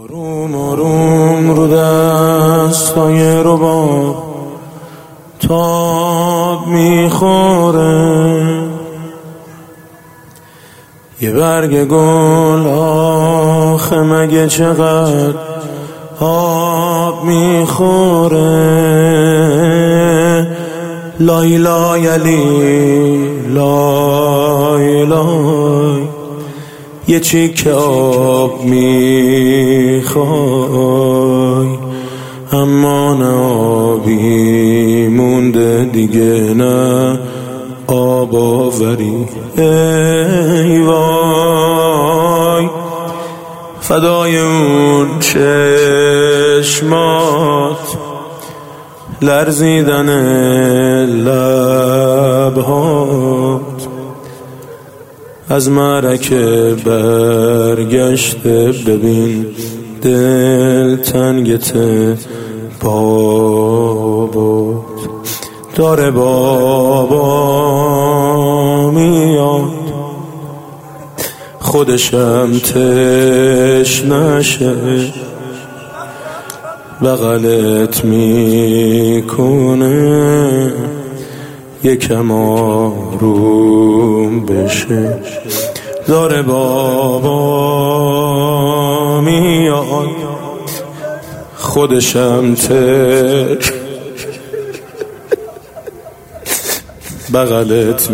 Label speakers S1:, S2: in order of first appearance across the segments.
S1: آروم آروم رو دستای رباب تاب میخوره، یه برگ گل آخه مگه چقدر آب میخوره. لای لای علی لای لای یه چیک آب میخوای، اما نه آبی مونده دیگه، نه آب آوری. ای وای فدای اون چشمات، لرزیدن لبهات، از معرکه برگشته ببین دل تنگت بابات. داره بابا میاد خودشم تشنشه، بغلت میکنه یکم آروم بشه. داره بابا میاد خودشم بغلت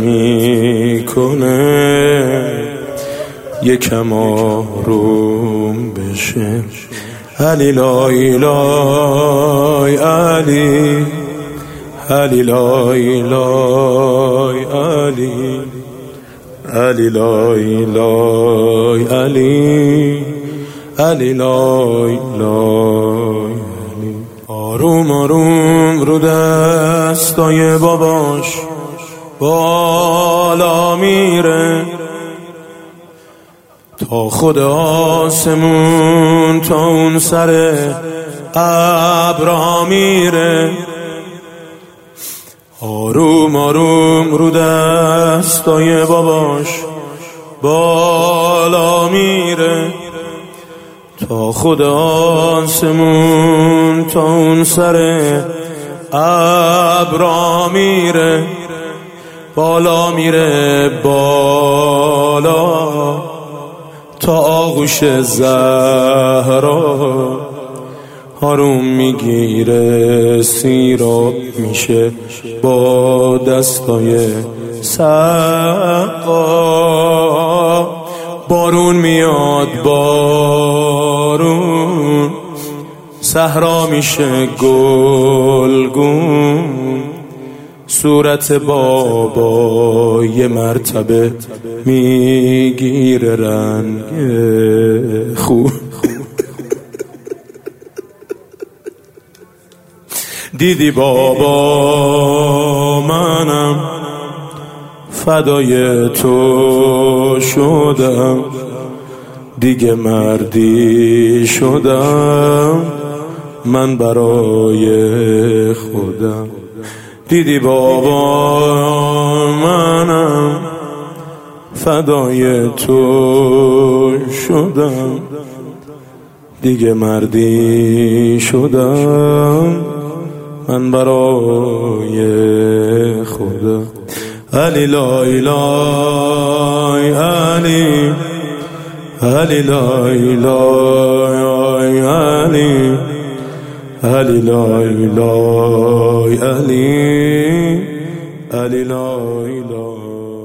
S1: میکنه یکم آروم بشه. علی لای لای علی، علی لای لای علی، علی لای لای علی، علی لای لای علی. آروم آروم رو دستای باباش بالا میره، تا خود آسمون تا اون سر ابرها میره. آروم آروم رو دستای باباش بالا میره، تا خود آسمون تا اون سر ابرها میره. بالا میره بالا تا آغوش زهرا، آروم میگیره سیراب میشه با دستای سقا. بارون میاد بارون، صحرا میشه گلگون، صورت بابا یه مرتبه میگیره رنگ خون. دیدی بابا منم فدای تو شدم، دیگه مردی شدم من برای خودم. دیدی بابا منم فدای تو شدم، دیگه مردی شدم من برای خودم. علی لای لای علی، علی لای لای علی، علی لای لای علی، علی لای لای.